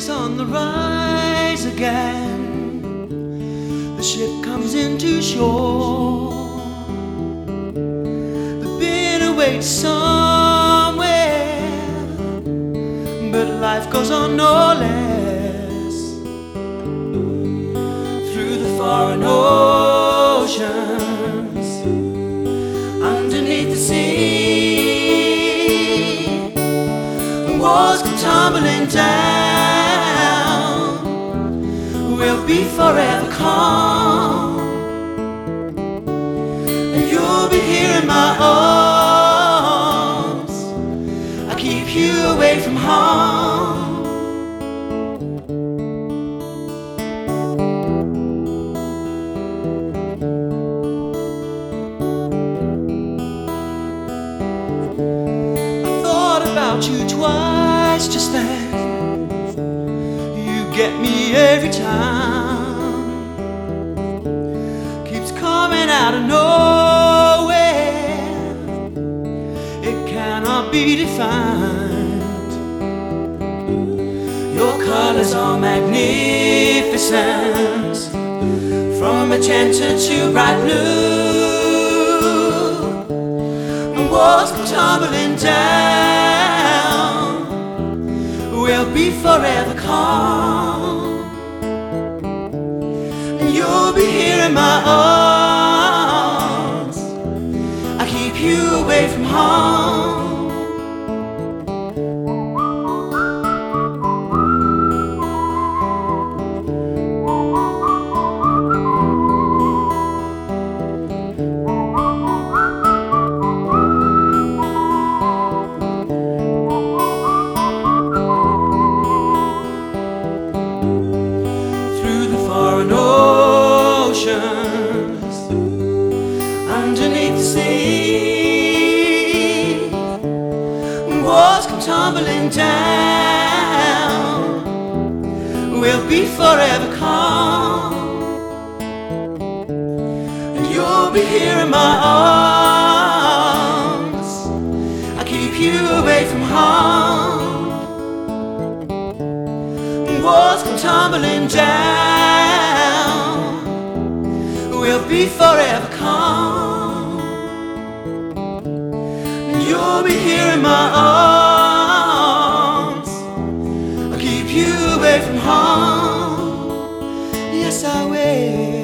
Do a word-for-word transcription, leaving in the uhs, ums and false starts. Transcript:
is on the rise again. The ship comes into shore. The bitter waits somewhere, but life goes on no less. Through the foreign oceans, underneath the sea, the walls come tumbling down. We'll be forever calm, and you'll be here in my arms. I keep you away from harm. I thought about you twice just then. You get me every time. Keeps coming out of nowhere. It cannot be defined. Your colors are magnificent, from magenta to bright blue. The walls come tumbling down. We'll be forever calm, and you'll be here in my arms. I keep you away from harm. Oceans, underneath the sea, walls come tumbling down. We'll be forever calm, and you'll be here in my arms. I keep you away from harm. Walls come tumbling down. We'll be forever calm, and you'll be here in my arms. I'll keep you away from harm. Yes, I will.